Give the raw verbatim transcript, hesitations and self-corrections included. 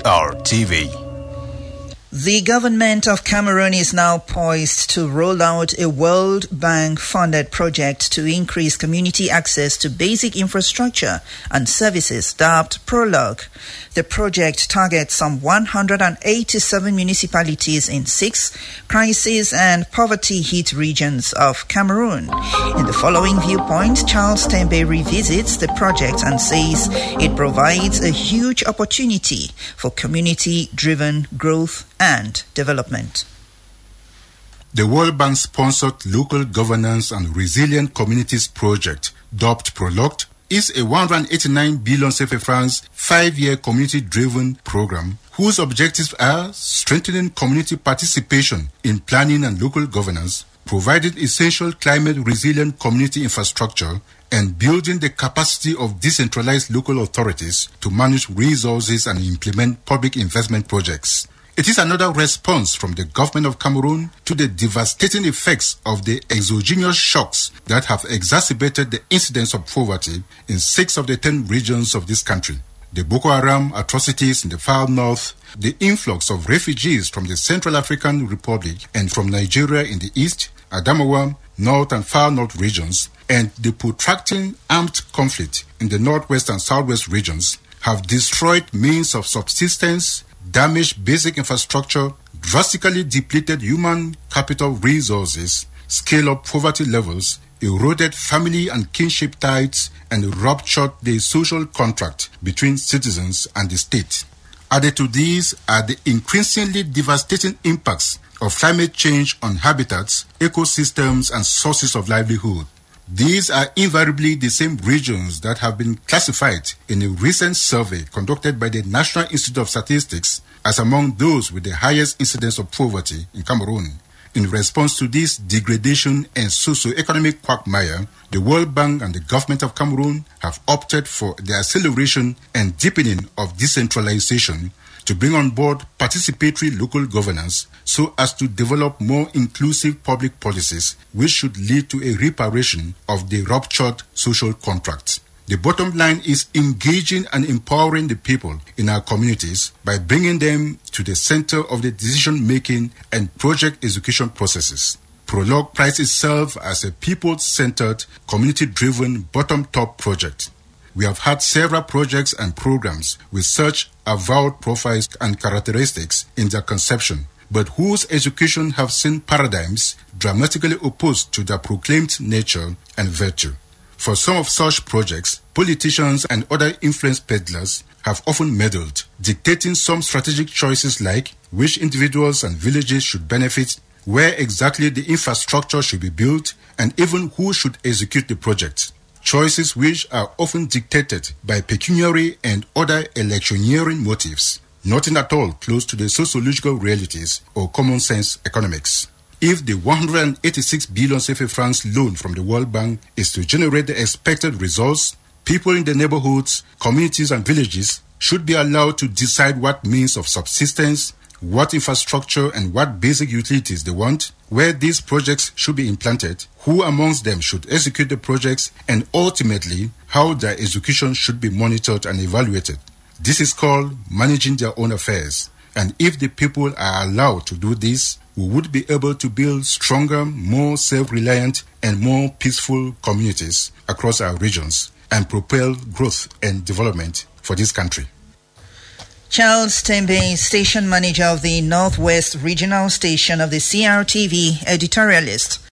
R T V. The government of Cameroon is now poised to roll out a World Bank-funded project to increase community access to basic infrastructure and services, dubbed Prologue. The project targets some one hundred eighty-seven municipalities in six crisis and poverty-hit regions of Cameroon. In the following viewpoint, Charles Tembe revisits the project and says it provides a huge opportunity for community-driven growth and development. The World Bank-sponsored Local Governance and Resilient Communities Project, dubbed Prologue, is a one hundred eighty-nine billion C F A francs five-year community-driven program whose objectives are strengthening community participation in planning and local governance, providing essential climate-resilient community infrastructure, and building the capacity of decentralized local authorities to manage resources and implement public investment projects. It is another response from the government of Cameroon to the devastating effects of the exogenous shocks that have exacerbated the incidence of poverty in six of the ten regions of this country. The Boko Haram atrocities in the far north, the influx of refugees from the Central African Republic and from Nigeria in the east, Adamawa, north and far north regions, and the protracting armed conflict in the northwest and southwest regions have destroyed means of subsistence, damaged basic infrastructure, drastically depleted human capital resources, scaled up poverty levels, eroded family and kinship ties, and ruptured the social contract between citizens and the state. Added to these are the increasingly devastating impacts of climate change on habitats, ecosystems, and sources of livelihood. These are invariably the same regions that have been classified in a recent survey conducted by the National Institute of Statistics as among those with the highest incidence of poverty in Cameroon. In response to this degradation and socio-economic quagmire, the World Bank and the government of Cameroon have opted for the acceleration and deepening of decentralization to bring on board participatory local governance so as to develop more inclusive public policies which should lead to a reparation of the ruptured social contracts. The bottom line is engaging and empowering the people in our communities by bringing them to the center of the decision-making and project execution processes. Prologue prides itself as a people-centered, community-driven, bottom-top project. We have had several projects and programs with such avowed profiles and characteristics in their conception, but whose execution have seen paradigms dramatically opposed to their proclaimed nature and virtue. For some of such projects, politicians and other influence peddlers have often meddled, dictating some strategic choices like which individuals and villages should benefit, where exactly the infrastructure should be built, and even who should execute the project. Choices which are often dictated by pecuniary and other electioneering motives, nothing at all close to the sociological realities or common sense economics. If the one hundred eighty-six billion C F A francs loan from the World Bank is to generate the expected results, people in the neighborhoods, communities and villages should be allowed to decide what means of subsistence, what infrastructure and what basic utilities they want, where these projects should be implanted, who amongst them should execute the projects, and ultimately how their execution should be monitored and evaluated. This is called managing their own affairs. And if the people are allowed to do this, we would be able to build stronger, more self-reliant and more peaceful communities across our regions and propel growth and development for this country. Charles Tembe, station manager of the Northwest Regional Station of the C R T V, editorialist.